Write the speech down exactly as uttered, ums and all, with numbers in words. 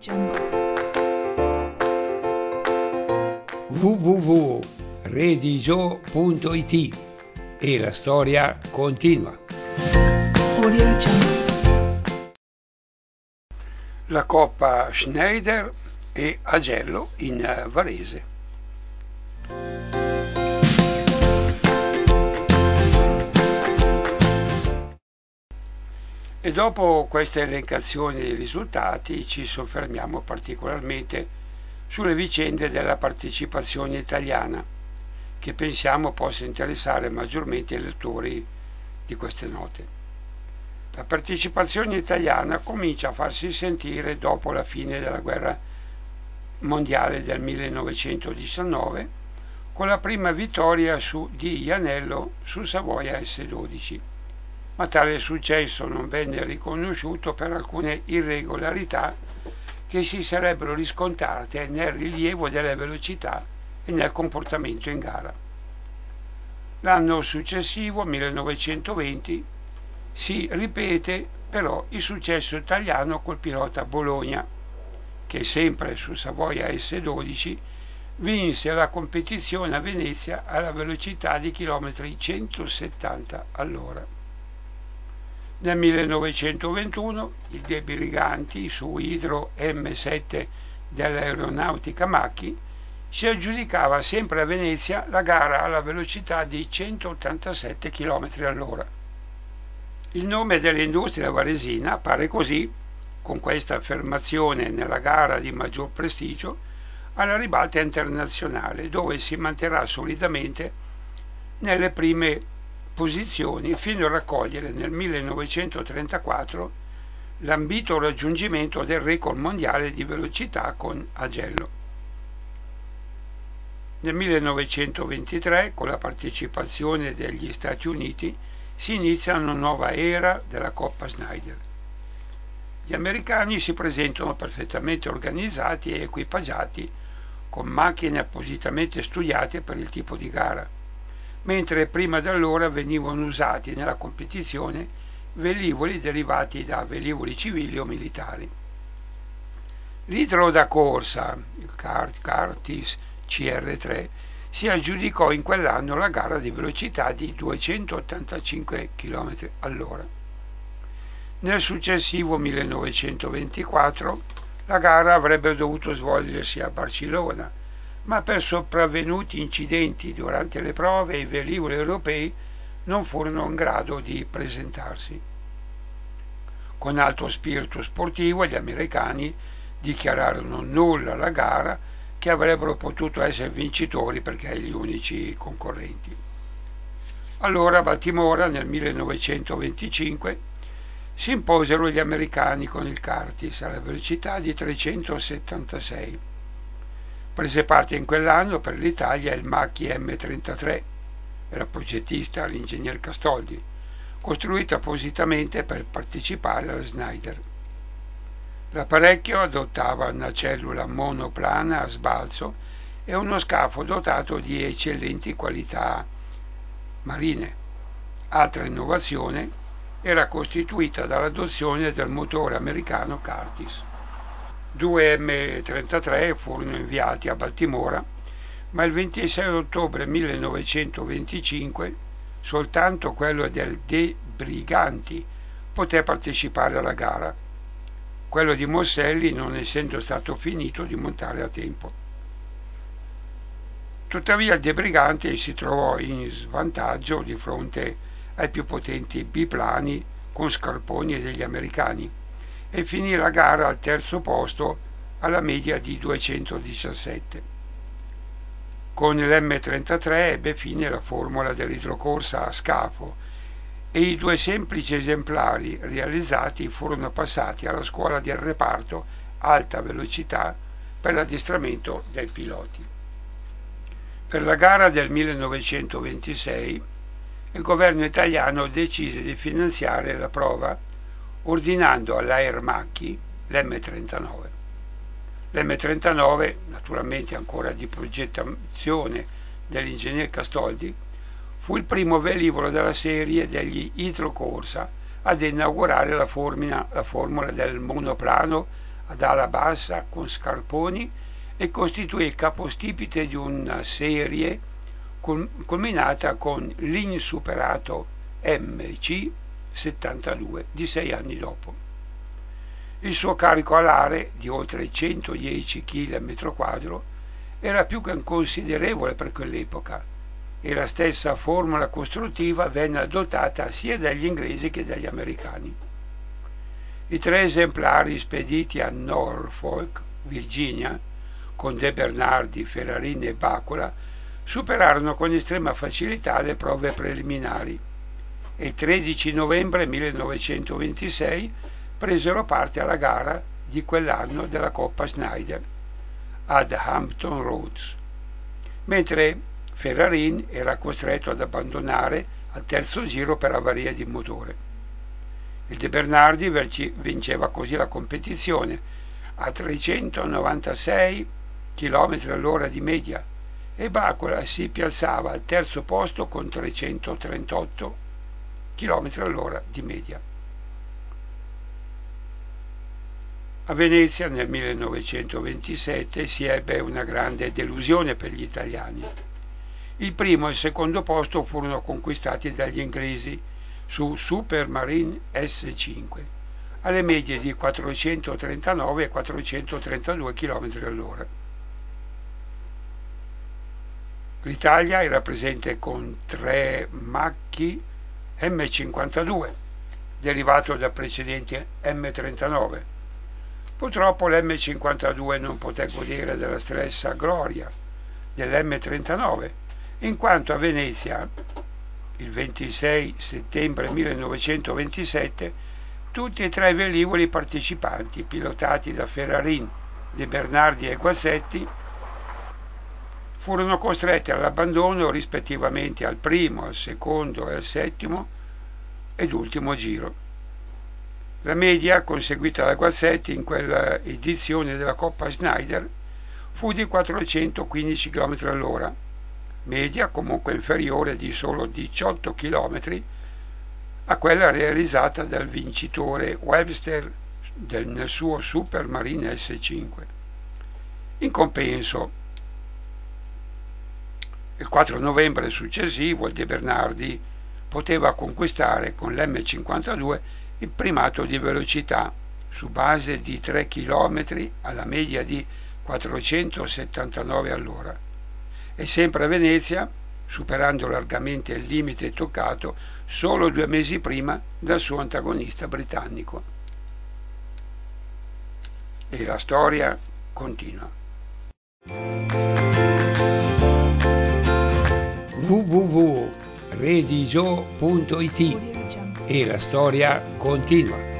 w w w punto redigio punto it e la storia continua. La coppa Schneider e Agello in Varese. E dopo questa elencazione dei risultati ci soffermiamo particolarmente sulle vicende della partecipazione italiana, che pensiamo possa interessare maggiormente i lettori di queste note. La partecipazione italiana comincia a farsi sentire dopo la fine della guerra mondiale del millenovecentodiciannove, con la prima vittoria su, di Ianello sul Savoia S dodici, ma tale successo non venne riconosciuto per alcune irregolarità che si sarebbero riscontrate nel rilievo delle velocità e nel comportamento in gara. L'anno successivo, millenovecentoventi, si ripete però il successo italiano col pilota Bologna, che sempre su Savoia S dodici vinse la competizione a Venezia alla velocità di chilometri centosettanta all'ora. Nel millenovecentoventuno i De Briganti su Hydro M sette dell'Aeronautica Macchi si aggiudicava sempre a Venezia la gara alla velocità di centottantasette chilometri all'ora. Il nome dell'industria varesina appare così, con questa affermazione nella gara di maggior prestigio, alla ribalta internazionale, dove si manterrà solidamente nelle prime posizioni fino a raccogliere nel millenovecentotrentaquattro l'ambito raggiungimento del record mondiale di velocità con Agello. Nel millenovecentoventitré, con la partecipazione degli Stati Uniti, si inizia una nuova era della Coppa Schneider. Gli americani si presentano perfettamente organizzati e equipaggiati con macchine appositamente studiate per il tipo di gara, mentre prima da allora venivano usati nella competizione velivoli derivati da velivoli civili o militari. L'idro da corsa, il Curtiss C R tre, si aggiudicò in quell'anno la gara di velocità di duecentottantacinque chilometri all'ora. Nel successivo millenovecentoventiquattro la gara avrebbe dovuto svolgersi a Barcellona, ma per sopravvenuti incidenti durante le prove i velivoli europei non furono in grado di presentarsi. Con alto spirito sportivo gli americani dichiararono nulla la gara, che avrebbero potuto essere vincitori perché gli unici concorrenti. Allora a Baltimora nel millenovecentoventicinque si imposero gli americani con il Curtiss alla velocità di trecentosettantasei. Prese parte in quell'anno per l'Italia il Macchi M trentatré, era progettista l'ingegner Castoldi, costruito appositamente per partecipare alla Schneider. L'apparecchio adottava una cellula monoplana a sbalzo e uno scafo dotato di eccellenti qualità marine. Altra innovazione era costituita dall'adozione del motore americano Curtiss. Due M trentatré furono inviati a Baltimora, ma il ventisei ottobre millenovecentoventicinque soltanto quello del De Briganti poté partecipare alla gara, quello di Mosselli non essendo stato finito di montare a tempo. Tuttavia il De Briganti si trovò in svantaggio di fronte ai più potenti biplani con scarponi degli americani e finì la gara al terzo posto alla media di duecentodiciassette. Con l'M trentatré ebbe fine la formula dell'idrocorsa a scafo e i due semplici esemplari realizzati furono passati alla scuola del reparto alta velocità per l'addestramento dei piloti. Per la gara del millenovecentoventisei il governo italiano decise di finanziare la prova ordinando all'Aer Macchi l'M trentanove. L'M trentanove, naturalmente ancora di progettazione dell'ingegner Castoldi, fu il primo velivolo della serie degli idrocorsa ad inaugurare la formula, la formula del monoplano ad ala bassa con scarponi e costituì il capostipite di una serie culminata con l'insuperato M C settantadue di sei anni dopo. Il suo carico alare, di oltre centodieci chili al metro quadro, era più che considerevole per quell'epoca e la stessa formula costruttiva venne adottata sia dagli inglesi che dagli americani. I tre esemplari spediti a Norfolk, Virginia, con De Bernardi, Ferrarin e Bacola, superarono con estrema facilità le prove preliminari e il tredici novembre millenovecentoventisei presero parte alla gara di quell'anno della Coppa Schneider ad Hampton Roads, mentre Ferrarin era costretto ad abbandonare al terzo giro per avaria di motore. Il De Bernardi vinceva così la competizione a trecentonovantasei chilometri all'ora di media e Bacola si piazzava al terzo posto con trecentotrentotto chilometri all'ora di media. A Venezia nel millenovecentoventisette si ebbe una grande delusione per gli italiani. Il primo e il secondo posto furono conquistati dagli inglesi su Supermarine S cinque alle medie di quattrocentotrentanove e quattrocentotrentadue chilometri all'ora. L'Italia era presente con tre Macchi M cinquantadue, derivato dal precedente M trentanove. Purtroppo l'M cinquantadue non poté godere della stessa gloria dell'M trentanove, in quanto a Venezia, il ventisei settembre millenovecentoventisette, tutti e tre i velivoli partecipanti, pilotati da Ferrarin, De Bernardi e Guazzetti, furono costretti all'abbandono rispettivamente al primo, al secondo e al settimo ed ultimo giro. La media conseguita da Guazzetti in quella edizione della Coppa Schneider fu di quattrocentoquindici chilometri all'ora, media comunque inferiore di solo diciotto chilometri a quella realizzata dal vincitore Webster del, nel suo Supermarine S cinque. In compenso, il quattro novembre successivo il De Bernardi poteva conquistare con l'M cinquantadue il primato di velocità su base di tre chilometri alla media di quattrocentosettantanove all'ora e sempre a Venezia, superando largamente il limite toccato solo due mesi prima dal suo antagonista britannico. E la storia continua. w w w punto redigio punto it E la storia continua.